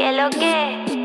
¿Qué lo que?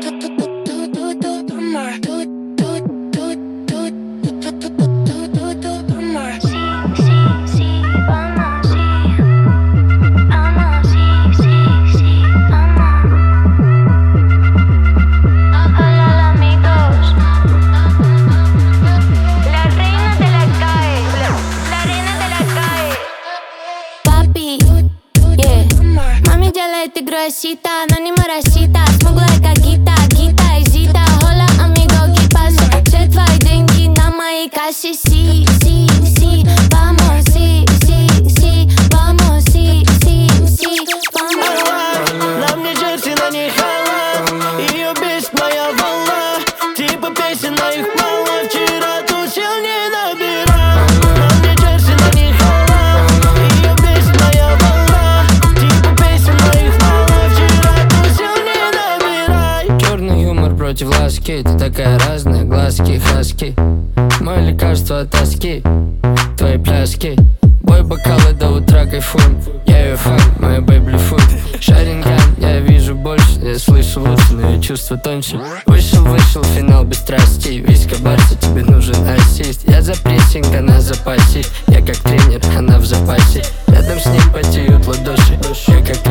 Ты грузита, но не моросита. Смуглая как Гита, Гита и Зита. Хола, амиго, ¿qué pasa? Все твои деньги на моей кассе. Си, си, си, vamos, си, си, си, vamos, си, си, си, vamos. На мне джерси, на ней хала. Ее бесит моя волна. Типа песен, на их мало. Вчера тусил, не набирал. На мне джерси, на ней хала. Ее бесит моя волна. Типа песен, на их мало. Вчера тусил, не набирай. Черный юмор против ласки. Ты такая разная, глазки, хаски. Мое лекарство от тоски, твои пляски. Бой бокалы до утра кайфуем. Я ее фан, моя бэйбли фуд. Шаринган, я вижу больше. Я слышу лучше, но я чувства тоньше. Вышел финал без страстей. Виска Барса, тебе нужен ассист. Я за прессинг, она за пассив. Я как тренер, она в запасе. Рядом с ним потеют ладоши. Я как